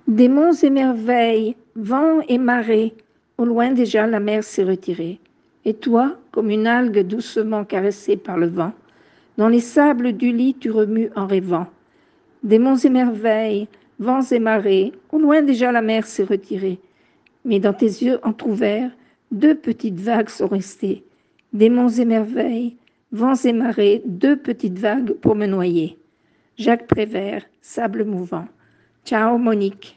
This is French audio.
Des monts et merveilles, vents et marées, au loin déjà la mer s'est retirée. Et toi, comme une algue doucement caressée par le vent, dans les sables du lit tu remues en rêvant. Des monts et merveilles, vents et marées, au loin déjà la mer s'est retirée. Mais dans tes yeux entr'ouverts, deux petites vagues sont restées. Des monts et merveilles, vents et marées, deux petites vagues pour me noyer. Jacques Prévert, Sable mouvant. Ciao Monique.